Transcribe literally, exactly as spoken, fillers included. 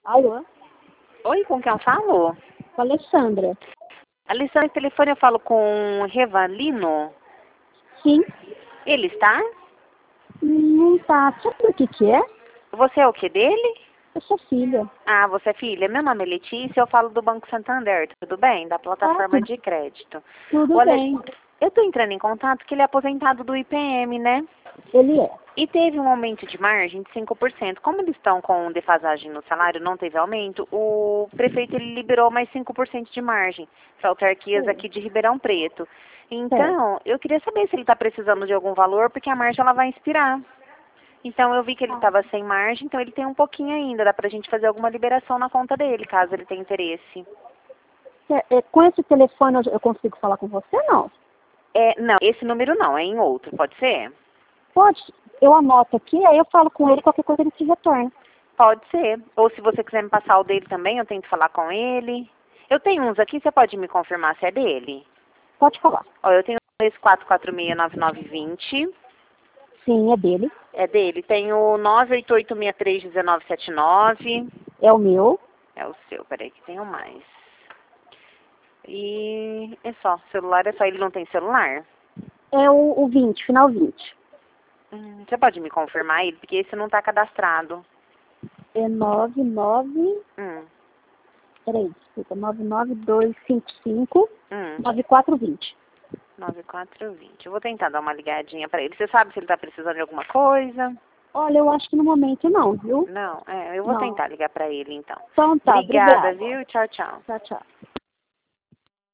Alô? Oi, com quem eu falo? Com a Alessandra. Alessandra, telefone eu falo com Revalino. Sim. Ele está? Não tá. Sabe o que que é? Você é o que dele? Eu sou filha. Ah, você é filha? Meu nome é Letícia, eu falo do Banco Santander, tudo bem? Da plataforma Ah, de crédito. tudo Olha, bem. eu estou entrando em contato que ele é aposentado do I P M, né? Ele é. E teve um aumento de margem de cinco por cento. Como eles estão com defasagem no salário, não teve aumento, o prefeito ele liberou mais cinco por cento de margem para autarquias Sim. aqui de Ribeirão Preto. É. Então, eu queria saber se ele está precisando de algum valor, porque a margem ela vai expirar. Então, eu vi que ele Ah. estava sem margem, então ele tem um pouquinho ainda. Dá para a gente fazer alguma liberação na conta dele, caso ele tenha interesse. É, é, com esse telefone eu, eu consigo falar com você, não? É, não, esse número não, é em outro, pode ser? Pode. Eu anoto aqui, aí eu falo com ele, qualquer coisa ele te retorna. Pode ser. Ou se você quiser me passar o dele também, eu tento falar com ele. Eu tenho uns aqui, você pode me confirmar se é dele? Pode falar. Ó, eu tenho dois quatro quatro seis nove nove dois zero. Sim, é dele. É dele. Tenho nove oito oito seis três um nove sete nove. É o meu. É o seu, peraí que tenho mais. E é só. Celular é só. Ele não tem celular? É o, o vinte, final vinte. Hum, você pode me confirmar ele? Porque esse não tá cadastrado. É nove nove. Hum, Peraí, desculpa. nove nove dois cinco cinco hum. nove quatro vinte. nove quatro dois zero. Eu vou tentar dar uma ligadinha pra ele. Você sabe se ele tá precisando de alguma coisa? Olha, eu acho que no momento não, viu? Não, é, eu vou Não. tentar ligar pra ele então. Então tá, Obrigada, obrigada. viu? Tchau, tchau. Tchau, tchau.